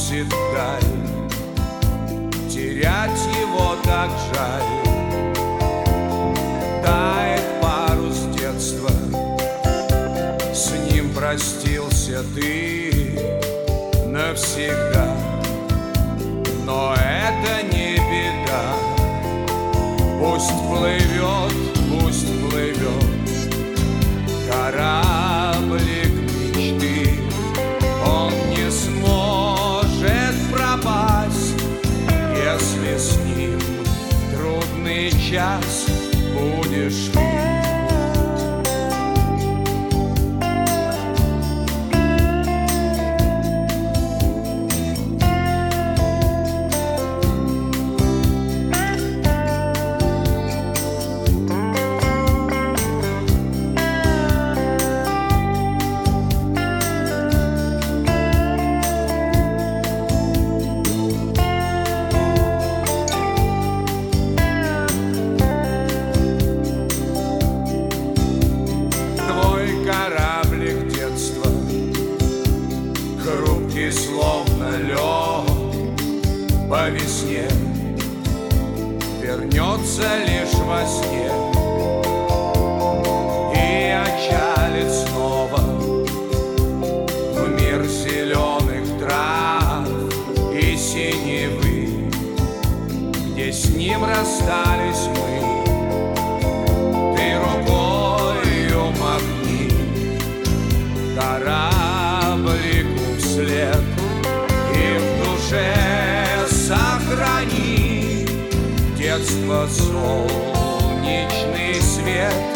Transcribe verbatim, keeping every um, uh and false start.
уносит вдаль. Терять его так жаль. Тает парус детства, с ним простился ты навсегда. Но это не беда, пусть плывет, пусть плывет кораблик мечты. Он не сможет пропасть, если с ним трудный час будешь ты. Хрупкий, словно лед по весне, вернется лишь во сне и отчалит снова в мир зеленых трав и синевы, где с ним расстались мы. Ты рукою махни кораблику вслед и в душе сохрани детство, солнечный свет.